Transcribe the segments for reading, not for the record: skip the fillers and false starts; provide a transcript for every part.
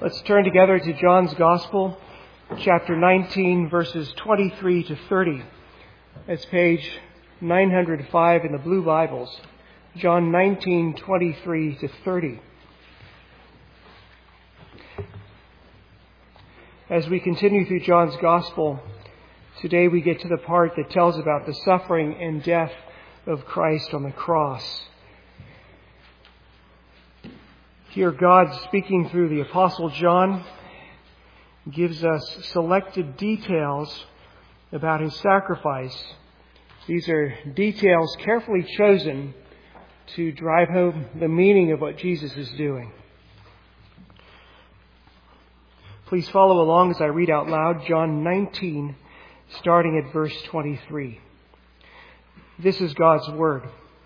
Let's turn together to John's Gospel, chapter 19, verses 23 to 30. That's page 905 in the Blue Bibles. John 19, 23 to 30. As we continue through John's Gospel, today we get to the part that tells about the suffering and death of Christ on the cross. Here God, speaking through the Apostle John, gives us selected details about his sacrifice. These are details carefully chosen to drive home the meaning of what Jesus is doing. Please follow along as I read out loud John 19, starting at verse 23. This is God's Word.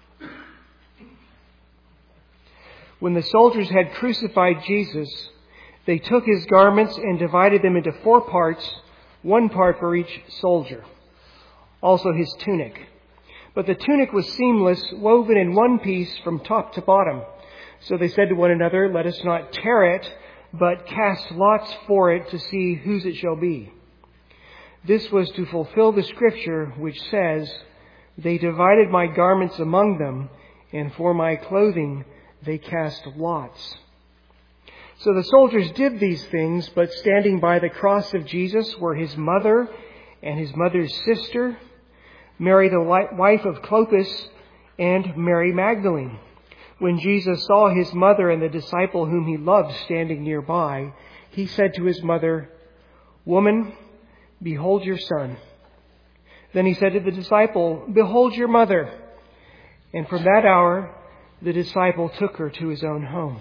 When the soldiers had crucified Jesus, they took his garments and divided them into 4 parts, 1 part for each soldier. Also his tunic. But the tunic was seamless, woven in one piece from top to bottom. So they said to one another, "Let us not tear it, but cast lots for it to see whose it shall be." This was to fulfill the scripture which says, "They divided my garments among them, and for my clothing they cast lots." So the soldiers did these things, but standing by the cross of Jesus were his mother and his mother's sister, Mary the wife of Clopas, and Mary Magdalene. When Jesus saw his mother and the disciple whom he loved standing nearby, he said to his mother, "Woman, behold your son." Then he said to the disciple, "Behold your mother." And from that hour, the disciple took her to his own home.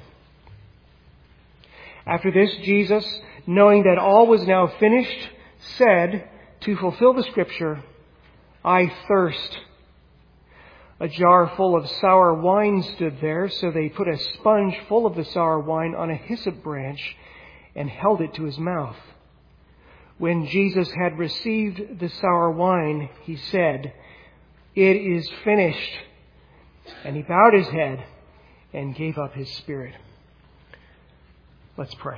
After this, Jesus, knowing that all was now finished, said, to fulfill the scripture, "I thirst." A jar full of sour wine stood there, so they put a sponge full of the sour wine on a hyssop branch and held it to his mouth. When Jesus had received the sour wine, he said, "It is finished." And he bowed his head and gave up his spirit. Let's pray.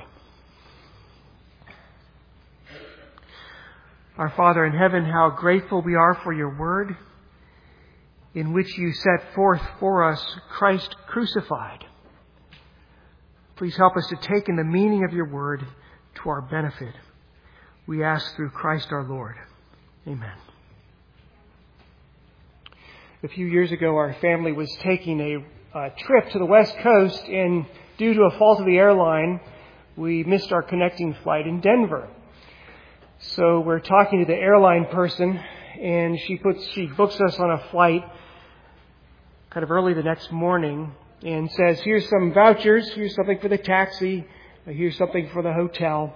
Our Father in heaven, how grateful we are for your word, in which you set forth for us Christ crucified. Please help us to take in the meaning of your word to our benefit. We ask through Christ our Lord. Amen. A few years ago, our family was taking a trip to the West Coast, and due to a fault of the airline, we missed our connecting flight in Denver. So we're talking to the airline person, and she books us on a flight kind of early the next morning and says, "Here's some vouchers, here's something for the taxi, here's something for the hotel."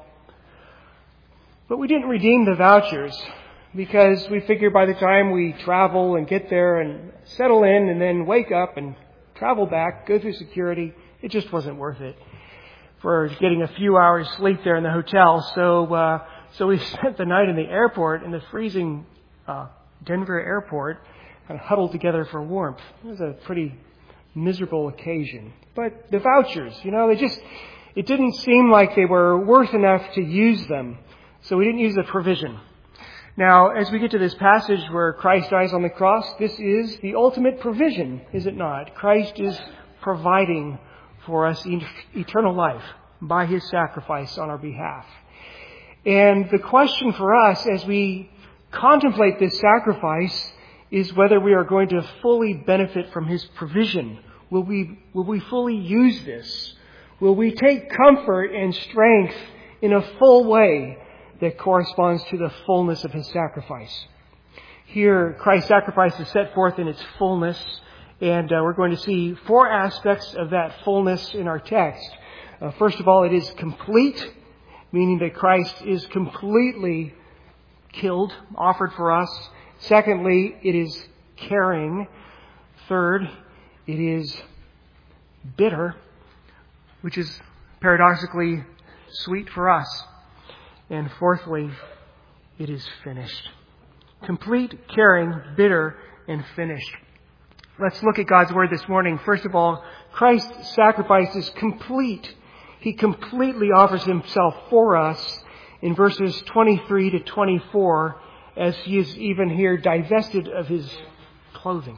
But we didn't redeem the vouchers, because we figured by the time we travel and get there and settle in and then wake up and travel back, go through security, it just wasn't worth it for getting a few hours sleep there in the hotel. So we spent the night in the airport, in the freezing Denver airport, kind of huddled together for warmth. It was a pretty miserable occasion. But the vouchers, it didn't seem like they were worth enough to use them. So we didn't use the provision. Now, as we get to this passage where Christ dies on the cross, this is the ultimate provision, is it not? Christ is providing for us eternal life by his sacrifice on our behalf. And the question for us as we contemplate this sacrifice is whether we are going to fully benefit from his provision. Will we fully use this? Will we take comfort and strength in a full way that corresponds to the fullness of his sacrifice? Here, Christ's sacrifice is set forth in its fullness, and we're going to see 4 aspects of that fullness in our text. First of all, it is complete, meaning that Christ is completely killed, offered for us. Secondly, it is caring. Third, it is bitter, which is paradoxically sweet for us. And fourthly, it is finished. Complete, caring, bitter, and finished. Let's look at God's Word this morning. First of all, Christ's sacrifice is complete. He completely offers himself for us in verses 23 to 24, as he is even here divested of his clothing.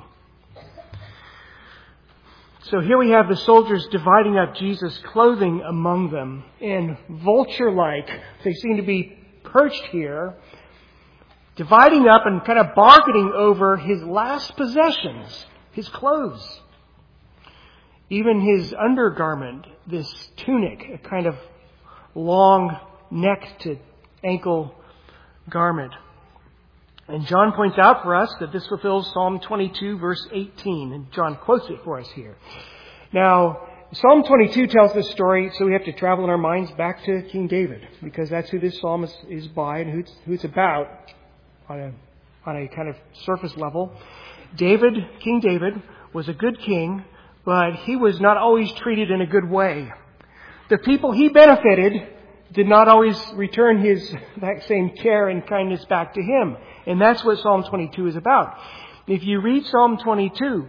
So here we have the soldiers dividing up Jesus' clothing among them, and vulture-like, they seem to be perched here, dividing up and kind of bargaining over his last possessions, his clothes. Even his undergarment, this tunic, a kind of long neck to ankle garment. And John points out for us that this fulfills Psalm 22, verse 18. And John quotes it for us here. Now, Psalm 22 tells this story, so we have to travel in our minds back to King David, because that's who this psalm is by and who it's about on a kind of surface level. King David, was a good king, but he was not always treated in a good way. The people he benefited did not always return that same care and kindness back to him. And that's what Psalm 22 is about. If you read Psalm 22,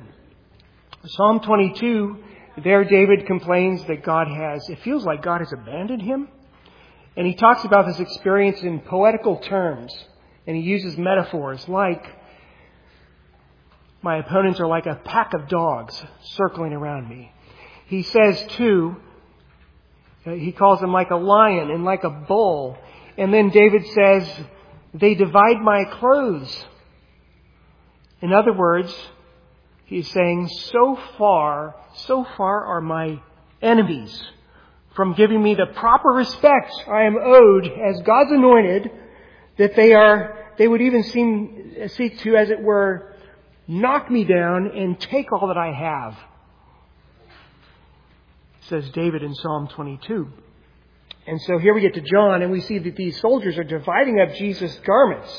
there David complains that it feels like God has abandoned him. And he talks about this experience in poetical terms. And he uses metaphors like, my opponents are like a pack of dogs circling around me. He says too, he calls them like a lion and like a bull. And then David says, they divide my clothes. In other words, he's saying, so far are my enemies from giving me the proper respect I am owed as God's anointed, that they would even seek to, as it were, knock me down and take all that I have. Says David in Psalm 22. And so here we get to John, and we see that these soldiers are dividing up Jesus' garments.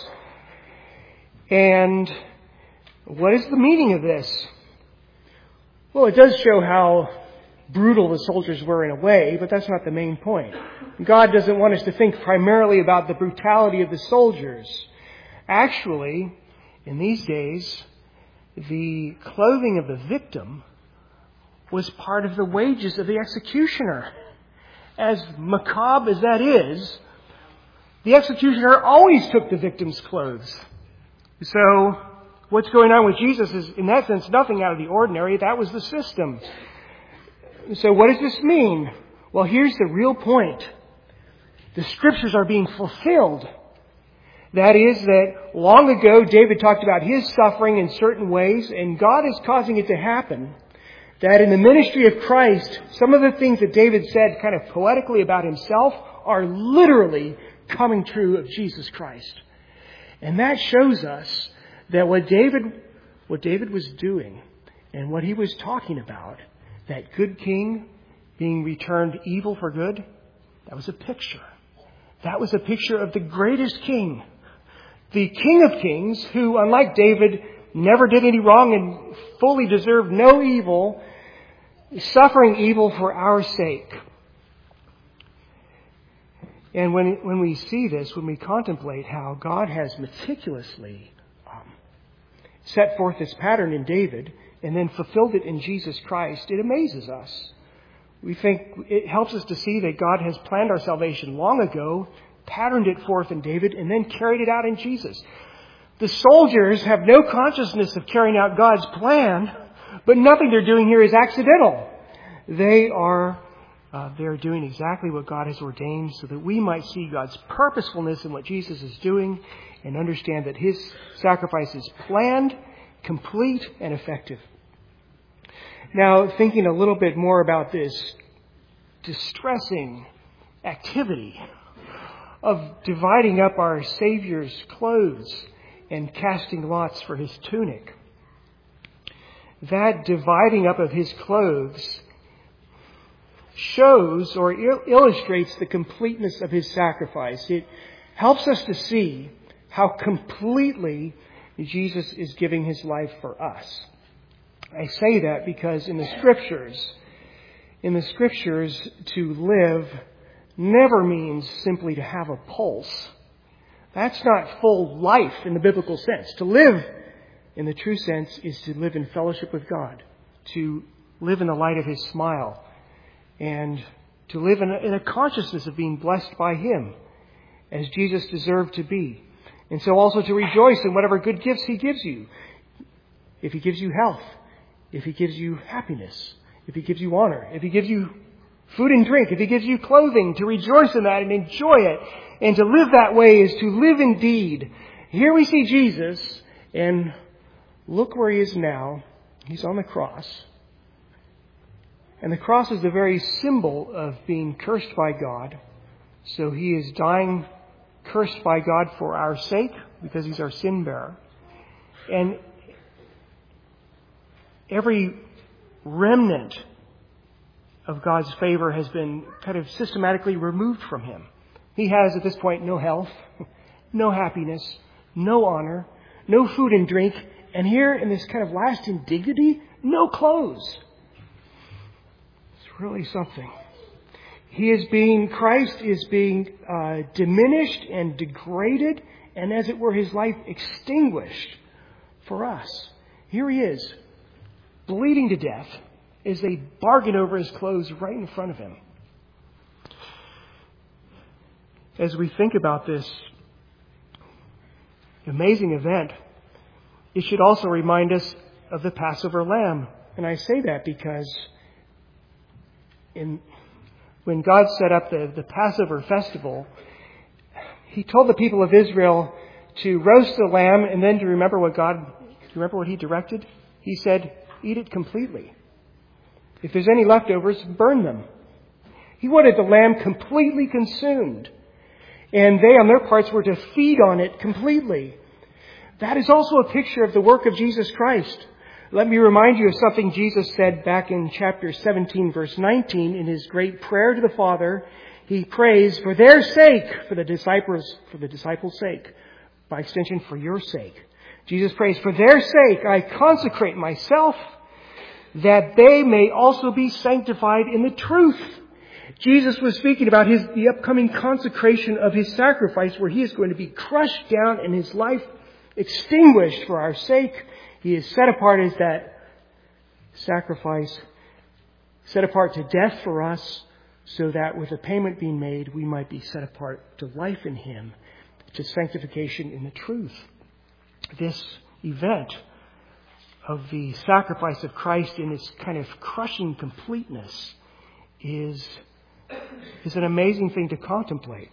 And what is the meaning of this? Well, it does show how brutal the soldiers were in a way, but that's not the main point. God doesn't want us to think primarily about the brutality of the soldiers. Actually, in these days, the clothing of the victim was part of the wages of the executioner. As macabre as that is, the executioner always took the victim's clothes. So what's going on with Jesus is, in that sense, nothing out of the ordinary. That was the system. So what does this mean? Well, here's the real point. The Scriptures are being fulfilled. That is that long ago David talked about his suffering in certain ways, and God is causing it to happen. That in the ministry of Christ, some of the things that David said kind of poetically about himself are literally coming true of Jesus Christ. And that shows us that what David was doing and what he was talking about, that good king being returned evil for good, that was a picture. That was a picture of the greatest king, the King of Kings, who, unlike David, never did any wrong and fully deserved no evil, suffering evil for our sake. And when we see this, when we contemplate how God has meticulously set forth this pattern in David and then fulfilled it in Jesus Christ, it amazes us. We think it helps us to see that God has planned our salvation long ago, patterned it forth in David, and then carried it out in Jesus. The soldiers have no consciousness of carrying out God's plan, but nothing they're doing here is accidental. They're doing exactly what God has ordained so that we might see God's purposefulness in what Jesus is doing and understand that His sacrifice is planned, complete, and effective. Now, thinking a little bit more about this distressing activity of dividing up our Savior's clothes and casting lots for His tunic. That dividing up of His clothes shows or illustrates the completeness of His sacrifice. It helps us to see how completely Jesus is giving His life for us. I say that because in the Scriptures, to live never means simply to have a pulse. That's not full life in the biblical sense. To live in the true sense is to live in fellowship with God, to live in the light of His smile, and to live in a consciousness of being blessed by Him, as Jesus deserved to be. And so also to rejoice in whatever good gifts He gives you. If He gives you health, if He gives you happiness, if He gives you honor, if He gives you food and drink, if He gives you clothing, to rejoice in that and enjoy it. And to live that way is to live indeed. Here we see Jesus, and look where He is now. He's on the cross. And the cross is the very symbol of being cursed by God. So He is dying cursed by God for our sake, because He's our sin bearer. And every remnant of God's favor has been kind of systematically removed from Him. He has at this point no health, no happiness, no honor, no food and drink, and here in this kind of last indignity, no clothes. It's really something. Christ is being diminished and degraded, and as it were, His life extinguished for us. Here He is, bleeding to death, as they bargain over His clothes right in front of Him. As we think about this amazing event, it should also remind us of the Passover lamb. And I say that because when God set up the Passover festival, He told the people of Israel to roast the lamb and then to remember what He directed? He said, eat it completely. If there's any leftovers, burn them. He wanted the lamb completely consumed. And they, on their parts, were to feed on it completely. That is also a picture of the work of Jesus Christ. Let me remind you of something Jesus said back in chapter 17, verse 19, in His great prayer to the Father. He prays for their sake, for the disciples' sake, by extension for your sake. Jesus prays, for their sake I consecrate myself, that they may also be sanctified in the truth. Jesus was speaking about the upcoming consecration of His sacrifice, where He is going to be crushed down and His life extinguished for our sake. He is set apart as that sacrifice, set apart to death for us, so that with the payment being made, we might be set apart to life in Him, to sanctification in the truth. This event of the sacrifice of Christ in its kind of crushing completeness is an amazing thing to contemplate.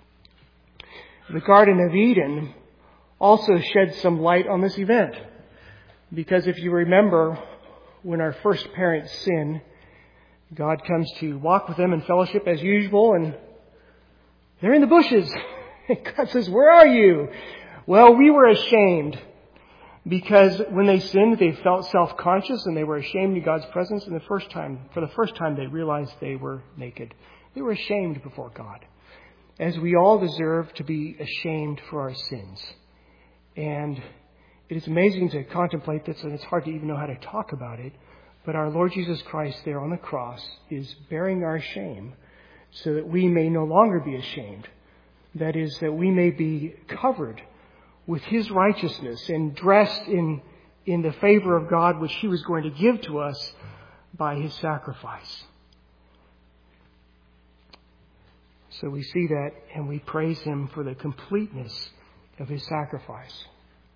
The Garden of Eden also sheds some light on this event. Because if you remember, when our first parents sin, God comes to walk with them in fellowship as usual, and they're in the bushes. And God says, where are you? Well, we were ashamed. Because when they sinned, they felt self-conscious and they were ashamed in God's presence. And for the first time, they realized they were naked. They were ashamed before God, as we all deserve to be ashamed for our sins. And it is amazing to contemplate this, and it's hard to even know how to talk about it. But our Lord Jesus Christ there on the cross is bearing our shame so that we may no longer be ashamed. That is, that we may be covered with His righteousness and dressed in the favor of God, which He was going to give to us by His sacrifice. So we see that and we praise Him for the completeness of His sacrifice.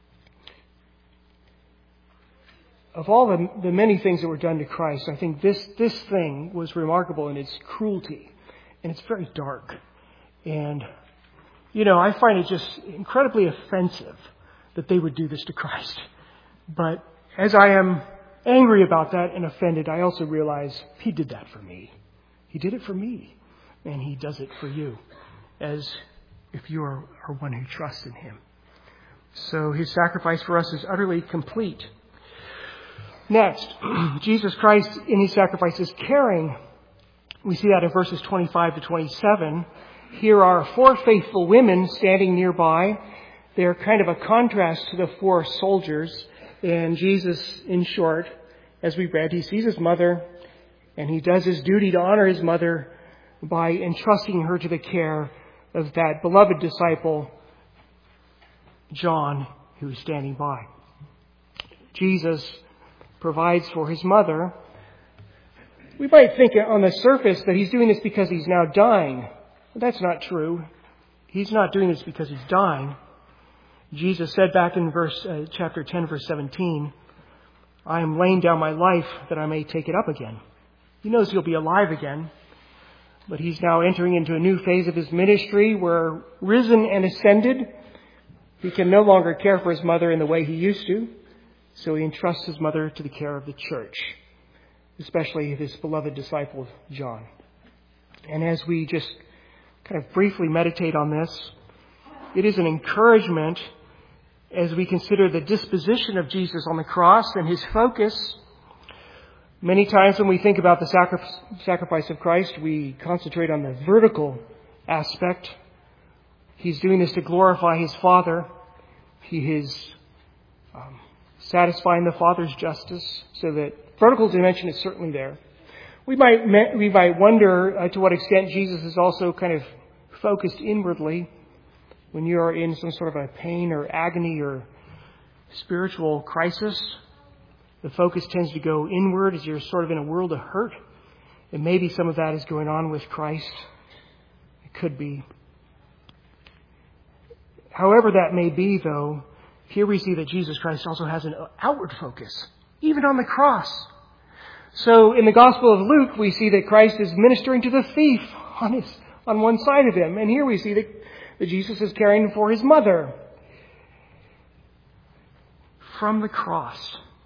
Of all the many things that were done to Christ, I think this thing was remarkable in its cruelty. And it's very dark. And, I find it just incredibly offensive that they would do this to Christ. But as I am angry about that and offended, I also realize He did that for me. He did it for me. And He does it for you, as if you are one who trusts in Him. So His sacrifice for us is utterly complete. Next, Jesus Christ in His sacrifice is caring. We see that in verses 25 to 27. Here are 4 faithful women standing nearby. They're kind of a contrast to the 4 soldiers. And Jesus, in short, as we read, He sees His mother and He does His duty to honor His mother by entrusting her to the care of that beloved disciple, John, who is standing by. Jesus provides for His mother We might think on the surface that he's doing this because he's now dying. But that's not true. He's not doing this because he's dying. Jesus said back in chapter 10, verse 17, I am laying down my life that I may take it up again. He knows he'll be alive again, but he's now entering into a new phase of his ministry where, risen and ascended, he can no longer care for his mother in the way he used to, so he entrusts his mother to the care of the church, especially this beloved disciple, John. And as we just kind of briefly meditate on this, it is an encouragement as we consider the disposition of Jesus on the cross and his focus. Many times when we think about the sacrifice of Christ, we concentrate on the vertical aspect. He's doing this to glorify his Father. He is satisfying the Father's justice, so that vertical dimension is certainly there. We might wonder to what extent Jesus is also kind of focused inwardly. When you are in some sort of a pain or agony or spiritual crisis, the focus tends to go inward as you're sort of in a world of hurt. And maybe some of that is going on with Christ. It could be. However that may be, though, here we see that Jesus Christ also has an outward focus, even on the cross. So in the Gospel of Luke, we see that Christ is ministering to the thief on one side of him. And here we see that Jesus is caring for his mother. From the cross.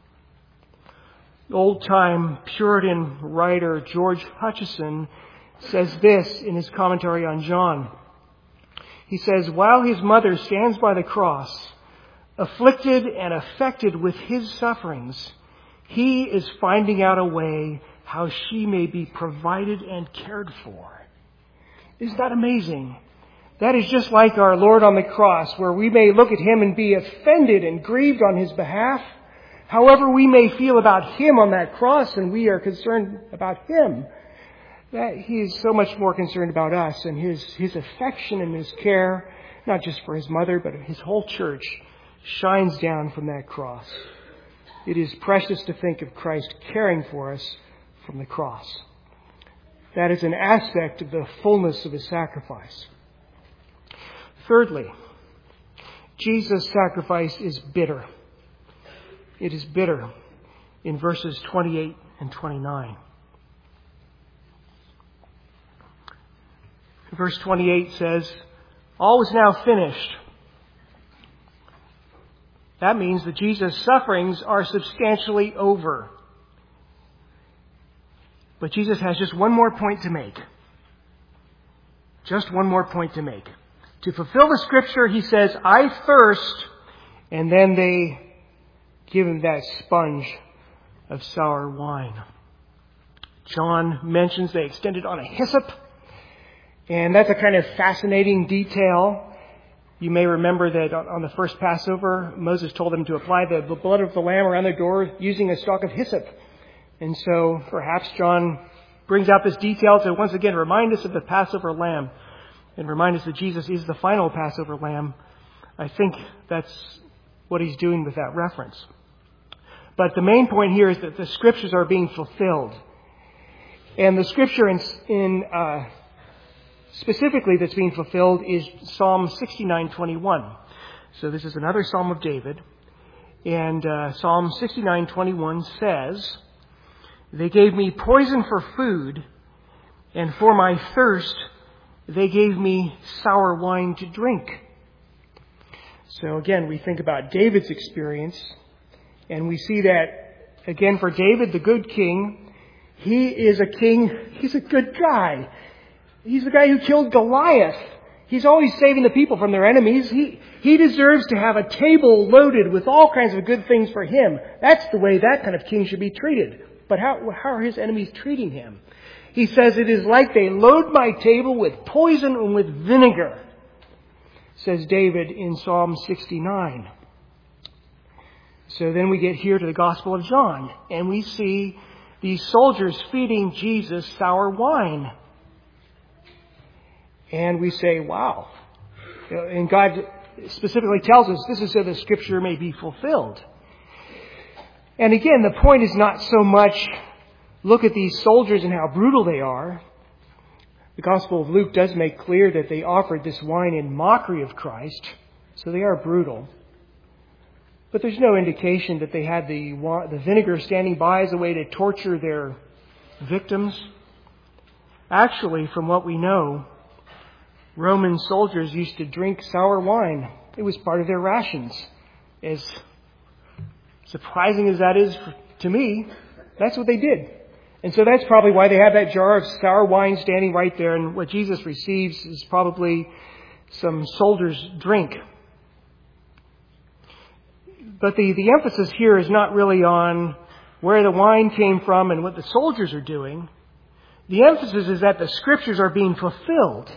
Old-time Puritan writer George Hutcheson says this in his commentary on John. He says, while his mother stands by the cross, afflicted and affected with his sufferings, he is finding out a way how she may be provided and cared for. Isn't that amazing? That is just like our Lord on the cross, where we may look at him and be offended and grieved on his behalf. However we may feel about him on that cross, and we are concerned about him, that he is so much more concerned about us and his affection and his care, not just for his mother, but his whole church, shines down from that cross. It is precious to think of Christ caring for us from the cross. That is an aspect of the fullness of his sacrifice. Thirdly, Jesus' sacrifice is bitter. It is bitter in verses 28 and 29. Verse 28 says, all is now finished. That means that Jesus' sufferings are substantially over. But Jesus has just one more point to make. Just one more point to make. To fulfill the scripture, he says, I thirst. And then they give him that sponge of sour wine. John mentions they extended on a hyssop. And that's a kind of fascinating detail. You may remember that on the first Passover, Moses told them to apply the blood of the lamb around their door using a stalk of hyssop. And so perhaps John brings out this detail to once again remind us of the Passover lamb and remind us that Jesus is the final Passover lamb. I think that's what he's doing with that reference. But the main point here is that the scriptures are being fulfilled. And the scripture specifically that's being fulfilled is Psalm 69:21. So this is another Psalm of David. And Psalm 69:21 says, they gave me poison for food, and for my thirst they gave me sour wine to drink. So again, we think about David's experience, and we see that, again, for David, the good king, he is a king, he's a good guy. He's the guy who killed Goliath. He's always saving the people from their enemies. He deserves to have a table loaded with all kinds of good things for him. That's the way that kind of king should be treated. But how are his enemies treating him? He says, it is like they load my table with poison and with vinegar, says David in Psalm 69. So then we get here to the Gospel of John, and we see these soldiers feeding Jesus sour wine. And we say, wow. And God specifically tells us this is so the scripture may be fulfilled. And again, the point is not so much look at these soldiers and how brutal they are. The Gospel of Luke does make clear that they offered this wine in mockery of Christ, so they are brutal. But there's no indication that they had the vinegar standing by as a way to torture their victims. Actually, from what we know, Roman soldiers used to drink sour wine. It was part of their rations. As surprising as that is to me, that's what they did. And so that's probably why they have that jar of sour wine standing right there. And what Jesus receives is probably some soldiers' drink. But the emphasis here is not really on where the wine came from and what the soldiers are doing. The emphasis is that the Scriptures are being fulfilled.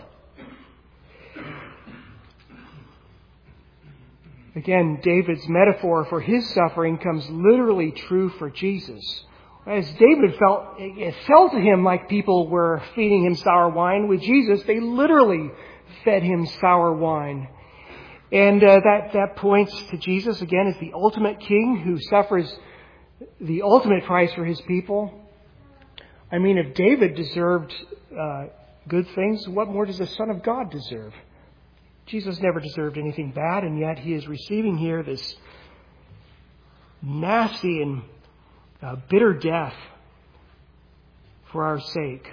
Again, David's metaphor for his suffering comes literally true for Jesus. As David felt, it felt to him like people were feeding him sour wine. With Jesus, they literally fed him sour wine. And that points to Jesus, again, as the ultimate king who suffers the ultimate price for his people. I mean, if David deserved good things, what more does the Son of God deserve? Jesus never deserved anything bad, and yet he is receiving here this nasty and bitter death for our sake.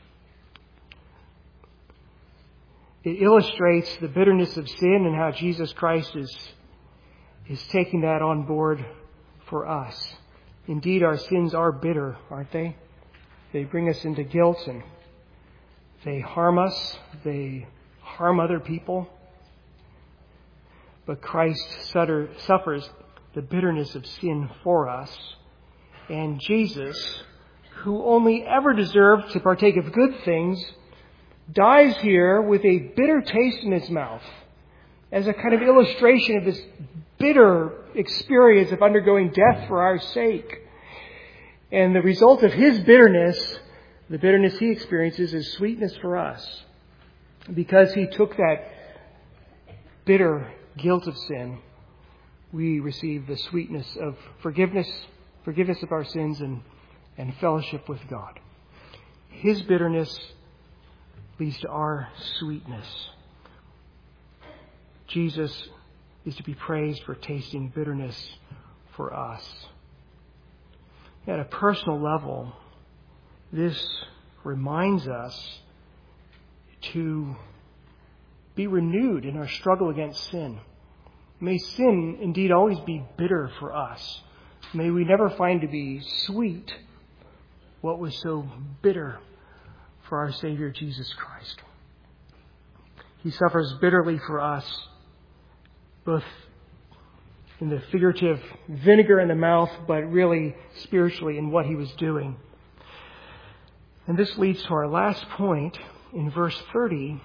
It illustrates the bitterness of sin and how Jesus Christ is taking that on board for us. Indeed, our sins are bitter, aren't they? They bring us into guilt and they harm us. They harm other people. But Christ suffers the bitterness of sin for us. And Jesus, who only ever deserved to partake of good things, dies here with a bitter taste in his mouth as a kind of illustration of this bitter experience of undergoing death for our sake. And the result of his bitterness, the bitterness he experiences, is sweetness for us. Because he took that bitter guilt of sin, we receive the sweetness of forgiveness of our sins and fellowship with God. His bitterness leads to our sweetness. Jesus is to be praised for tasting bitterness for us. At a personal level, this reminds us to be renewed in our struggle against sin. May sin indeed always be bitter for us. May we never find to be sweet what was so bitter for our Savior Jesus Christ. He suffers bitterly for us, both in the figurative vinegar in the mouth, but really spiritually in what he was doing. And this leads to our last point in verse 30.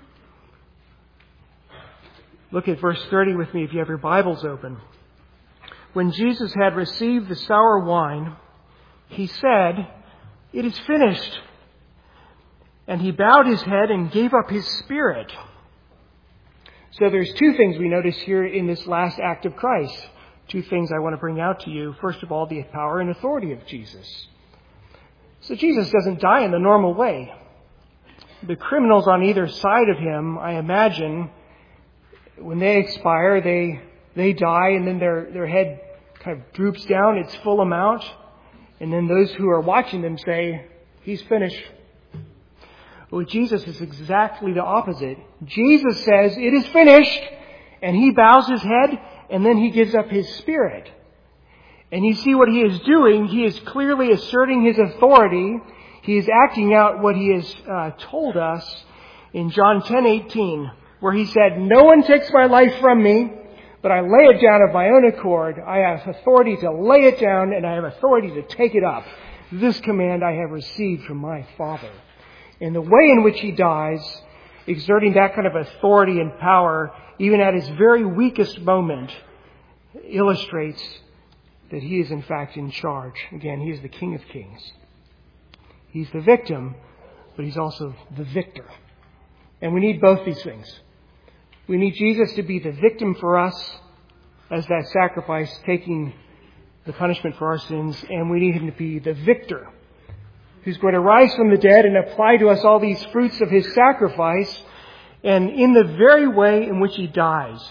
Look at verse 30 with me if you have your Bibles open. When Jesus had received the sour wine, he said, "It is finished." And he bowed his head and gave up his spirit. So there's two things we notice here in this last act of Christ. Two things I want to bring out to you. First of all, the power and authority of Jesus. So Jesus doesn't die in the normal way. The criminals on either side of him, I imagine, when they expire, they die, and then their head kind of droops down its full amount. And then those who are watching them say, "He's finished." Well, Jesus is exactly the opposite. Jesus says, "It is finished," and he bows his head, and then he gives up his spirit. And you see what he is doing. He is clearly asserting his authority. He is acting out what he has told us in John 10:18. Where he said, "No one takes my life from me, but I lay it down of my own accord. I have authority to lay it down, and I have authority to take it up. This command I have received from my Father." And the way in which he dies, exerting that kind of authority and power, even at his very weakest moment, illustrates that he is in fact in charge. Again, he is the King of Kings. He's the victim, but he's also the victor. And we need both these things. We need Jesus to be the victim for us as that sacrifice, taking the punishment for our sins, and we need him to be the victor who's going to rise from the dead and apply to us all these fruits of His sacrifice. And in the very way in which He dies,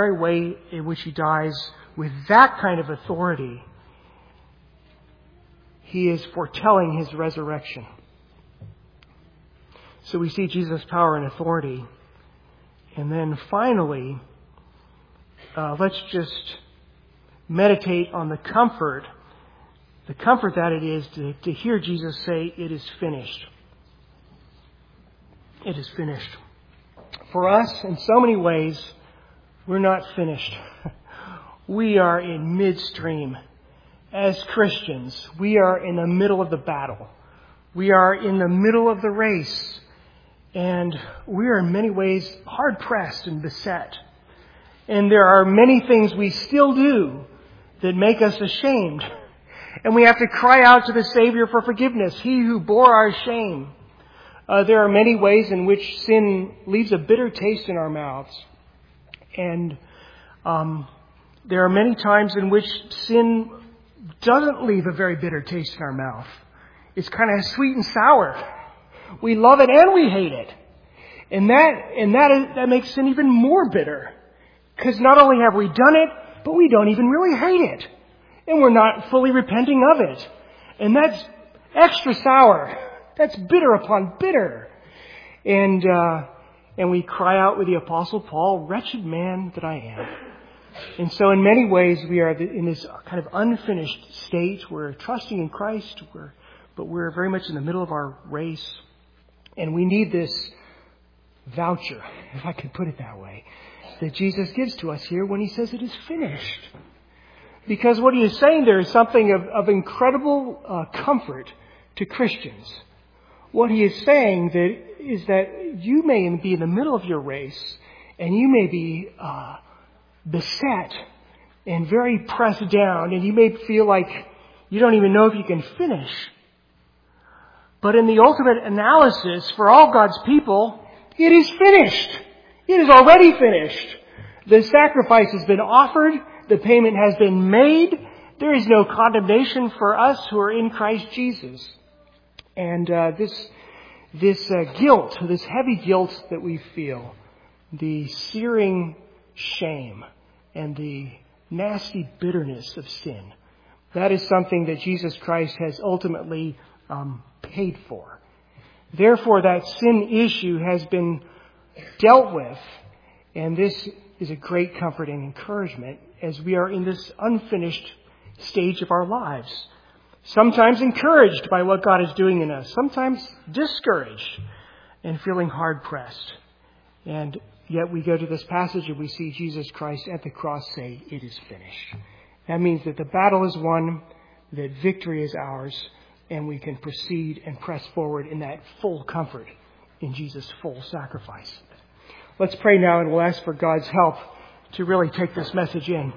with that kind of authority, He is foretelling His resurrection. So we see Jesus' power and authority. And then finally, let's just meditate on the comfort that it is to hear Jesus say, "It is finished." It is finished. For us, in so many ways, we're not finished. We are in midstream. As Christians, we are in the middle of the battle. We are in the middle of the race. And we are in many ways hard-pressed and beset. And there are many things we still do that make us ashamed. And we have to cry out to the Savior for forgiveness, He who bore our shame. There are many ways in which sin leaves a bitter taste in our mouths. And there are many times in which sin doesn't leave a very bitter taste in our mouth. It's kind of sweet and sour. We love it and we hate it. And that makes sin even more bitter. Because not only have we done it, but we don't even really hate it. And we're not fully repenting of it. And that's extra sour. That's bitter upon bitter. And we cry out with the Apostle Paul, "Wretched man that I am." And so in many ways we are in this kind of unfinished state. We're trusting in Christ, but we're very much in the middle of our race. And we need this voucher, if I could put it that way, that Jesus gives to us here when He says it is finished. Because what He is saying there is something of incredible comfort to Christians. What He is saying is that you may be in the middle of your race and you may be beset and very pressed down, and you may feel like you don't even know if you can finish. But in the ultimate analysis for all God's people, it is finished. It is already finished. The sacrifice has been offered. The payment has been made. There is no condemnation for us who are in Christ Jesus. And this guilt, this heavy guilt that we feel, the searing shame and the nasty bitterness of sin, that is something that Jesus Christ has ultimately paid for. Therefore, that sin issue has been dealt with, and this is a great comfort and encouragement as we are in this unfinished stage of our lives. Sometimes encouraged by what God is doing in us, sometimes discouraged and feeling hard-pressed. And yet we go to this passage and we see Jesus Christ at the cross say, "It is finished." That means that the battle is won, that victory is ours, and we can proceed and press forward in that full comfort in Jesus' full sacrifice. Let's pray now, and we'll ask for God's help to really take this message in.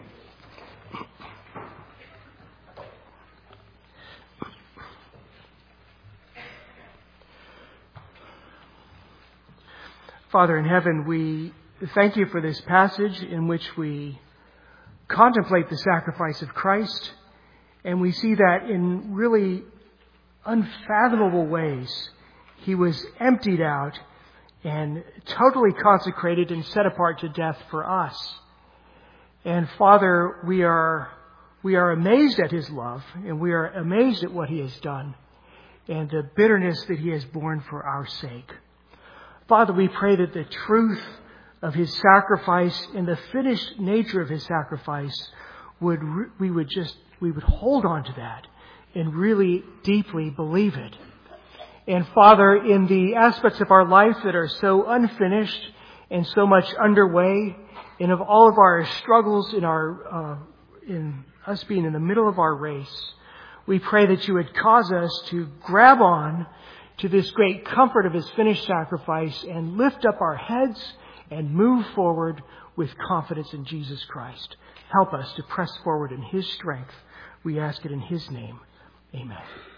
Father in heaven, we thank You for this passage in which we contemplate the sacrifice of Christ, and we see that in really unfathomable ways He was emptied out and totally consecrated and set apart to death for us. And Father, we are amazed at His love, and we are amazed at what He has done and the bitterness that He has borne for our sake. Father, we pray that the truth of His sacrifice and the finished nature of His sacrifice we would hold on to that and really deeply believe it. And Father, in the aspects of our life that are so unfinished and so much underway, and of all of our struggles in us being in the middle of our race, we pray that You would cause us to grab on to this great comfort of His finished sacrifice and lift up our heads and move forward with confidence in Jesus Christ. Help us to press forward in His strength. We ask it in His name. Amen.